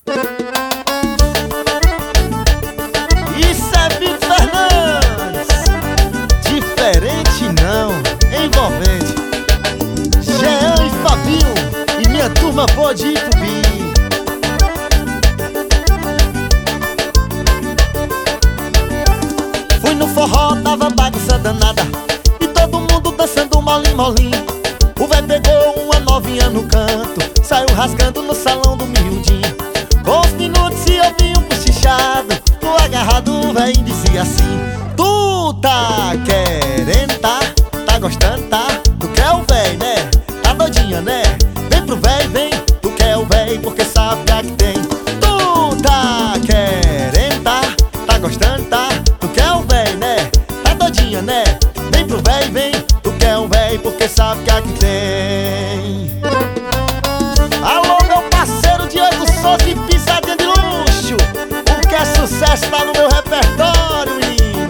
Isso é Vitor Fernandes. Diferente não, envolvente. Jean e Fabinho e minha turma pode ir pro bi. Fui no forró, tava bagunça danada e todo mundo dançando molim molim. O véi pegou uma novinha no canto, saiu rasgando no salão do miudinho. Com os minutos se ouvia um cochichado, o agarrado véi dizia assim: tu tá querendo, tá gostando, tá? Tu quer o véi, né? Tá doidinha, né? Vem pro véi, vem, tu quer o véi porque sabe que tem. Tu tá querendo, tá gostando, tá? Tu quer o véi, né? Tá doidinha, né? Vem pro véi, vem, tu quer o véi porque sabe que aqui tem. Alô, meu parceiro Diego Souza e pisadinha de luxo, o que é sucesso tá no meu repertório, menino.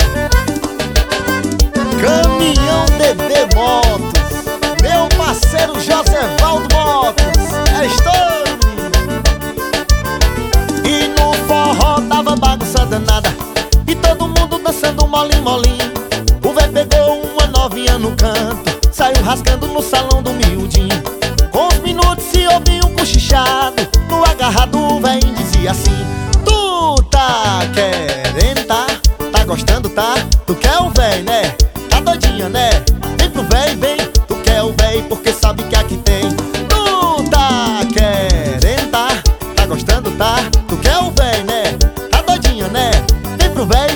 Caminhão DD Motos, meu parceiro José Valdo Motos, é estouro, menino. E no forró tava bagunça danada e todo mundo dançando molim molim. O véi pegou uma novinha no canto, saiu rasgando no salão do miudinho. Com os minutos se ouvia um cochichado, no agarrado o véi dizia assim: tu tá querendo, tá gostando, tá? Tu quer o véi, né? Tá doidinha, né? Vem pro véi, vem, tu quer o véi porque sabe que aqui tem. Tu tá querendo, tá gostando, tá? Tu quer o véi, né? Tá doidinha, né? Vem pro véi,